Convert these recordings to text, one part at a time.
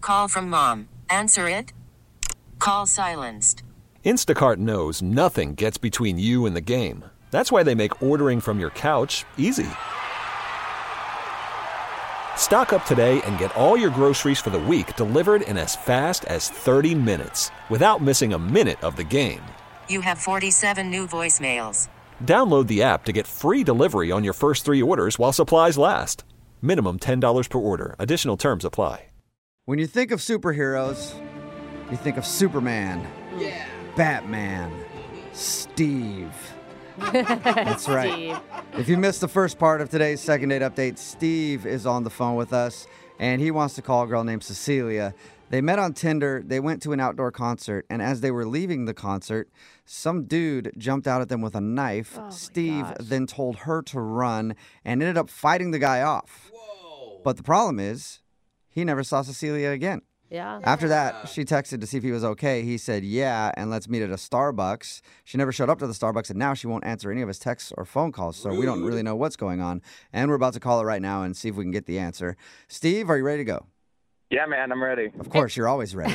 Call from mom. Answer it. Call silenced. Instacart knows nothing gets between you and the game. That's why they make ordering from your couch easy. Stock up today and get all your groceries for the week delivered in as fast as 30 minutes without missing a minute of the game. You have 47 new voicemails. Download the app to get free delivery on your first 3 orders while supplies last. Minimum $10 per order. Additional terms apply. When you think of superheroes, you think of Superman, Batman, Steve. That's right. Steve. If you missed the first part of today's second date update, Steve is on the phone with us, and he wants to call a girl named Cecilia. They met on Tinder, they went to an outdoor concert, and as they were leaving the concert, some dude jumped out at them with a knife. Steve then told her to run and ended up fighting the guy off. Whoa. But the problem is, he never saw Cecilia again. Yeah. After that, she texted to see if he was okay. He said, yeah, and let's meet at a Starbucks. She never showed up to the Starbucks, and now she won't answer any of his texts or phone calls, so we don't really know what's going on. And we're about to call her right now and see if we can get the answer. Steve, are you ready to go? Yeah, man, I'm ready. Of course, you're always ready.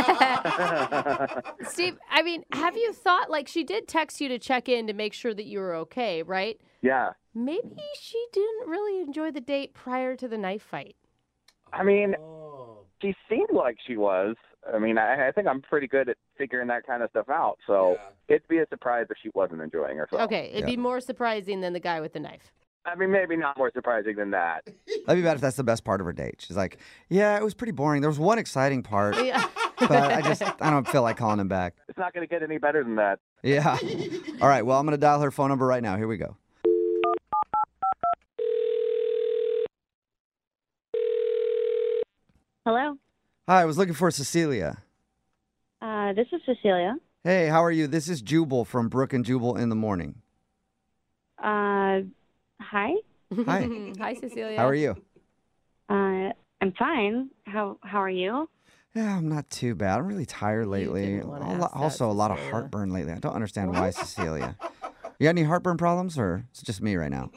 Steve, I mean, have you thought, like, she did text you to check in to make sure that you were okay, right? Yeah. Maybe she didn't really enjoy the date prior to the knife fight. I mean, she seemed like she was. I mean, I think I'm pretty good at figuring that kind of stuff out. So it'd be a surprise if she wasn't enjoying herself. Okay, it'd be more surprising than the guy with the knife. I mean, maybe not more surprising than that. That'd be bad if that's the best part of her date. She's like, yeah, it was pretty boring. There was one exciting part, Yeah. but I don't feel like calling him back. It's not going to get any better than that. Yeah. All right, well, I'm going to dial her phone number right now. Here we go. Hello. Hi, I was looking for Cecilia. This is Cecilia. Hey, how are you? This is Jubal from Brooke and Jubal in the Morning. Hi. Hi. Hi, Cecilia. How are you? I'm fine. How are you? Yeah, I'm not too bad. I'm really tired lately. didn't wanna ask that, Also, a lot of Cecilia. heartburn lately. I don't understand why, Cecilia. You got any heartburn problems, or it's just me right now?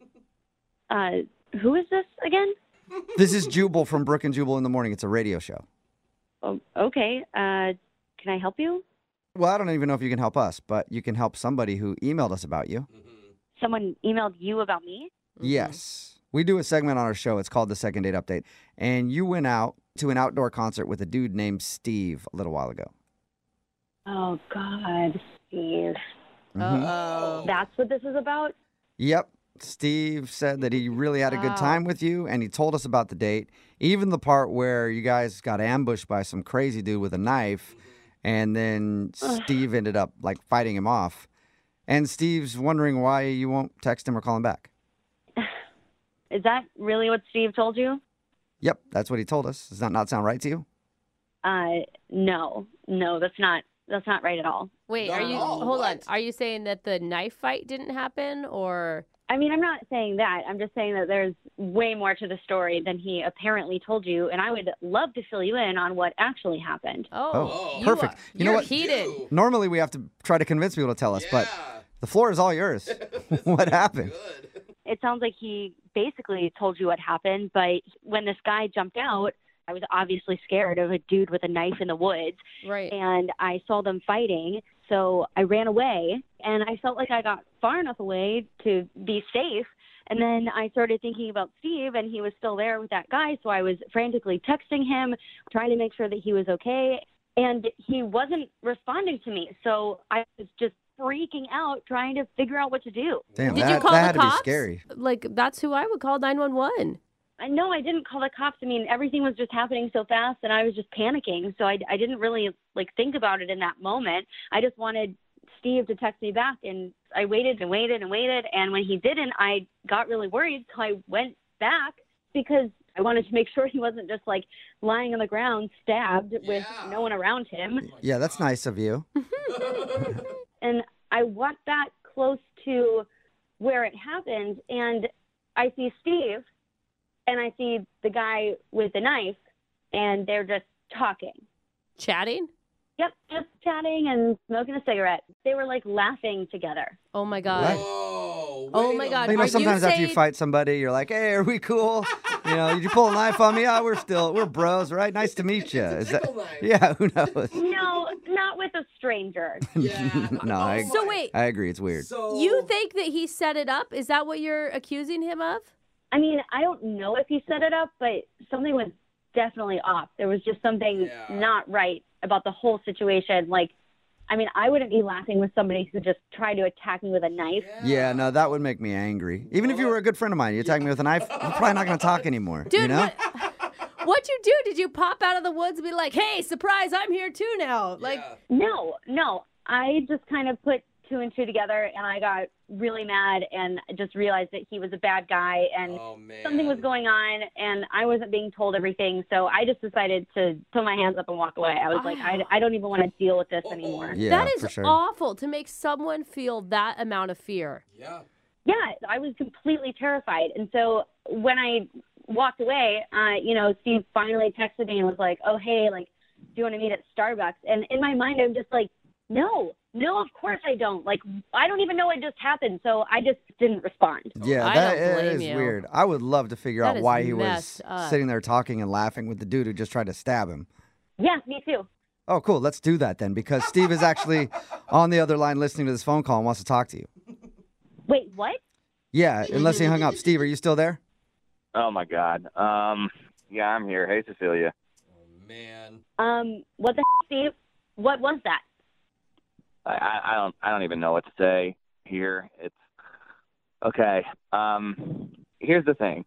Who is this again? This is Jubal from Brooke and Jubal in the Morning. It's a radio show. Oh, okay. Can I help you? Well, I don't even know if you can help us, but you can help somebody who emailed us about you. Someone emailed you about me? Yes. We do a segment on our show. It's called The Second Date Update. And you went out to an outdoor concert with a dude named Steve a little while ago. Oh, God, Steve. Uh-oh. That's what this is about? Yep. Steve said that he really had a good Wow. time with you, and he told us about the date, even the part where you guys got ambushed by some crazy dude with a knife, and then Steve ended up, like, fighting him off. And Steve's wondering why you won't text him or call him back. Is that really what Steve told you? Yep, that's what he told us. Does that not sound right to you? No, that's not right at all. Wait, hold on. Are you saying that the knife fight didn't happen, or? I mean, I'm not saying that. I'm just saying that there's way more to the story than he apparently told you, and I would love to fill you in on what actually happened. Oh, you perfect. are- You know you're what? heated. Normally we have to try to convince people to tell us, but the floor is all yours. What happened? It sounds like he basically told you what happened, but when this guy jumped out, I was obviously scared of a dude with a knife in the woods, Right. and I saw them fighting, so I ran away, and I felt like I got far enough away to be safe, and then I started thinking about Steve, and he was still there with that guy, so I was frantically texting him, trying to make sure that he was okay, and he wasn't responding to me, so I was just freaking out trying to figure out what to do. Damn, Did that, you call that the had cops? to be scary. Like, that's who I would call 911. No, I didn't call the cops. I mean, everything was just happening so fast, and I was just panicking. So I didn't really, think about it in that moment. I just wanted Steve to text me back, and I waited and waited and waited. And when he didn't, I got really worried. So I went back because I wanted to make sure he wasn't just, lying on the ground, stabbed with no one around him. Yeah, that's nice of you. And I walked back close to where it happened, and I see Steve, and I see the guy with the knife, and they're just talking. Chatting? Yep, just chatting and smoking a cigarette. They were, laughing together. Oh, my God. What? Oh, my God. You know, Are sometimes after you saying- fight somebody, you're like, hey, are we cool? You pull a knife on me? Oh, we're bros, right? Nice to meet you. Is that? Knife. Yeah, who knows? No, not with a stranger. Yeah. No, I So wait, agree. It's weird. So you think that he set it up? Is that what you're accusing him of? I mean, I don't know if he set it up, but something was definitely off. There was just something not right about the whole situation. Like, I mean, I wouldn't be laughing with somebody who just tried to attack me with a knife. Yeah, no, that would make me angry. Even if you were a good friend of mine, you attack me with a knife, we're probably not going to talk anymore. Dude, you know? what'd you do? Did you pop out of the woods and be like, hey, surprise, I'm here too now? Like, No. I just kind of put two and two together, and I got really mad and just realized that he was a bad guy and something was going on, and I wasn't being told everything. So I just decided to put my hands up and walk away. I was like, I don't even want to deal with this anymore. Yeah, that is for sure. awful to make someone feel that amount of fear. Yeah, I was completely terrified. And so when I walked away, Steve finally texted me and was like, oh, hey, like, do you want to meet at Starbucks? And in my mind, I'm just like, no, of course I don't. Like, I don't even know what just happened. So I just didn't respond. Yeah, I that don't blame is you. weird. I would love to figure That out is why he was messed up. sitting there talking and laughing with the dude who just tried to stab him. Yeah, me too. Oh, cool. Let's do that then, because Steve is actually on the other line listening to this phone call and wants to talk to you. Wait, what? Yeah, unless he hung up. Steve, are you still there? Oh my God. Yeah, I'm here. Hey, Cecilia. Oh, man. What the heck, Steve? What was that? I don't even know what to say here. It's okay. Here's the thing.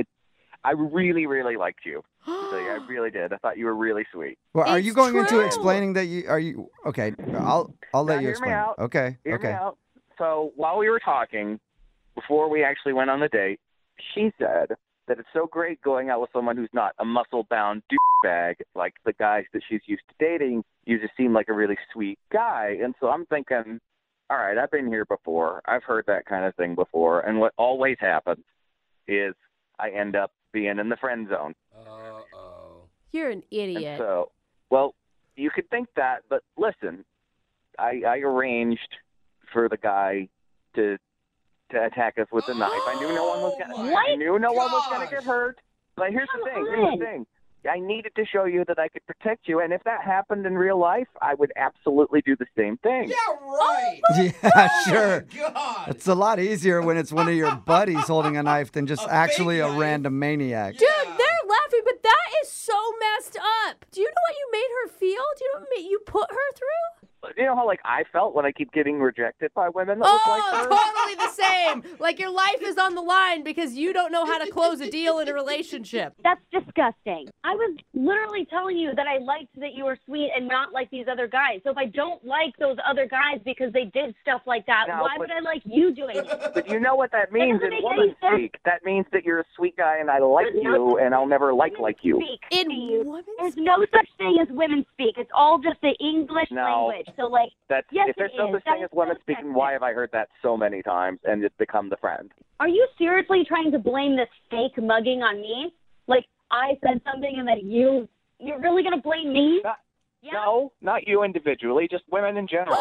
I really, really liked you. Cecilia. I really did. I thought you were really sweet. Well, are It's you going into true. explaining that you okay? I'll let Now, you hear me explain. out. Okay. Hear me okay. out. So while we were talking, before we actually went on the date, she said that it's so great going out with someone who's not a muscle-bound douchebag like the guys that she's used to dating. You just seem like a really sweet guy. And so I'm thinking, all right, I've been here before. I've heard that kind of thing before. And what always happens is I end up being in the friend zone. Uh-oh. You're an And idiot. so, well, you could think that, but listen, I arranged for the guy to attack us with a knife. I knew no one was gonna. Oh, I knew no one was gonna gosh. get hurt. But here's the Come thing. on. I needed to show you that I could protect you, and if that happened in real life, I would absolutely do the same thing. Yeah, right. Yeah, sure. Oh, my God. It's a lot easier when it's one of your buddies holding a knife than just A actually fake a knife. random maniac. Dude, they're laughing, but that is so messed up. Do you know what you made her feel? Do you know what you put her through? You know how I felt when I keep getting rejected by women that look like her? Totally the same. Like your life is on the line because you don't know how to close a deal in a relationship. That's disgusting. I was literally telling you that I liked that you were sweet and not like these other guys. So if I don't like those other guys because they did stuff like that, No, why but- would I like you doing it? But you know what that means doesn't in make any woman sense. speak. That means that you're a sweet guy and I like There's no you such and I'll never thing like as you. speak, In Steve. women's There's no such thing as women speak. It's all just the English No. language. So like, That's yes, if there's it no is. such That thing is as women so speaking, sexist. why have I heard that so many times and it's become the friend? Are you seriously trying to blame this fake mugging on me? Like I said something and that you're really gonna blame me? Not- Yeah. No, not you individually, just women in general.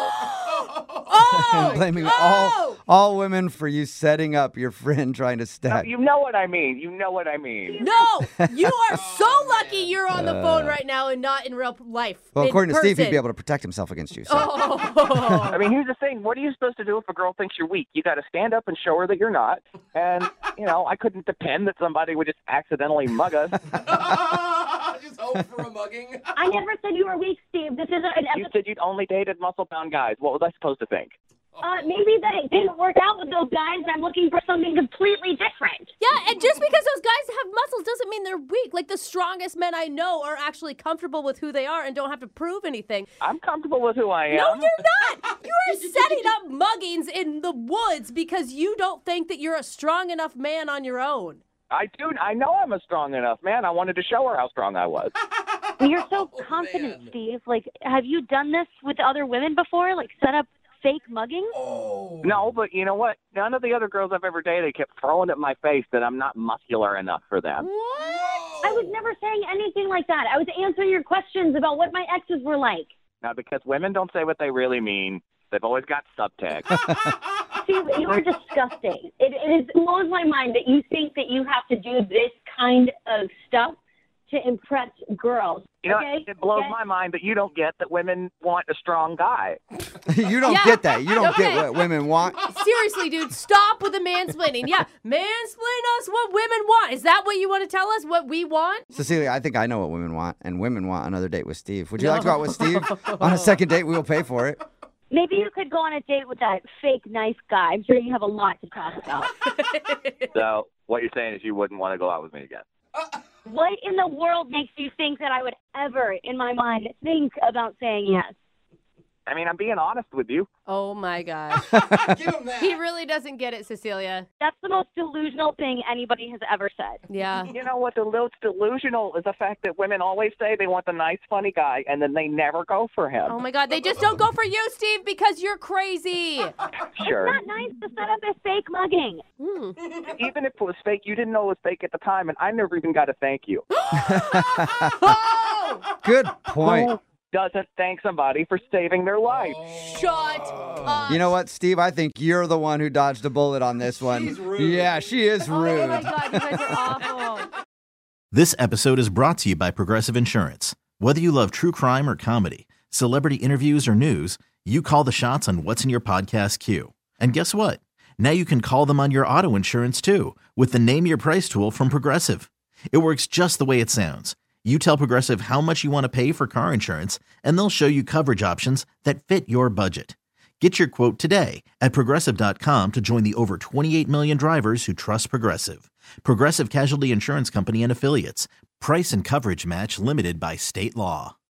Oh! Blaming Oh! all women for you setting up your friend trying to No, stab. you know what I mean. You know what I mean. No, you are so lucky man. you're on the phone right now and not in real life. Well, in according to Steve, he'd person. be able to protect himself against you. So. Oh. I mean, here's the thing. What are you supposed to do if a girl thinks you're weak? You got to stand up and show her that you're not. And, I couldn't depend that somebody would just accidentally mug us. Just hope for a mugging. I never said you were weak, Steve. This isn't an You episode. said you'd only dated muscle-bound guys. What was I supposed to think? Maybe that it didn't work out with those guys and I'm looking for something completely different. Yeah, and just because those guys have muscles doesn't mean they're weak. Like the strongest men I know are actually comfortable with who they are and don't have to prove anything. I'm comfortable with who I am. No, you're not. You are setting up muggings in the woods because you don't think that you're a strong enough man on your own. I do. I know I'm a strong enough man. I wanted to show her how strong I was. You're so Oh, confident, man. Steve. Like, have you done this with other women before? Like, set up fake mugging? Oh. No, but you know what? None of the other girls I've ever dated kept throwing it in my face that I'm not muscular enough for them. I was never saying anything like that. I was answering your questions about what my exes were like. Now, because women don't say what they really mean, they've always got subtext. Steve, you are disgusting. It blows my mind that you think that you have to do this kind of stuff to impress girls. You know, Okay? it blows Get- my mind that you don't get that women want a strong guy. You don't Yeah. get that. You don't Okay. get what women want. Seriously, dude, stop with the mansplaining. Yeah, mansplain us what women want. Is that what you want to tell us? What we want? Cecilia, I think I know what women want, and women want another date with Steve. Would you like to go out with Steve on a second date? We will pay for it. Maybe you could go on a date with that fake nice guy. I'm sure you have a lot to talk about. So what you're saying is you wouldn't want to go out with me again. What in the world makes you think that I would ever, in my mind, think about saying yes? I mean, I'm being honest with you. Oh my gosh. Give him that. He really doesn't get it, Cecilia. That's the most delusional thing anybody has ever said. Yeah. You know what's delusional is the fact that women always say they want the nice, funny guy, and then they never go for him. Oh my God. They just don't go for you, Steve, because you're crazy. Sure. It's not nice to set up a fake mugging. Even if it was fake, you didn't know it was fake at the time, and I never even got to thank you. Oh! Good point. Who doesn't thank somebody for saving their life? Shut up. You know what, Steve? I think you're the one who dodged a bullet on this one. She's rude. Yeah, she is Oh my rude. God, you guys are awful. This episode is brought to you by Progressive Insurance. Whether you love true crime or comedy, celebrity interviews or news, you call the shots on what's in your podcast queue. And guess what? Now you can call them on your auto insurance too with the Name Your Price tool from Progressive. It works just the way it sounds. You tell Progressive how much you want to pay for car insurance, and they'll show you coverage options that fit your budget. Get your quote today at Progressive.com to join the over 28 million drivers who trust Progressive. Progressive Casualty Insurance Company and Affiliates. Price and coverage match limited by state law.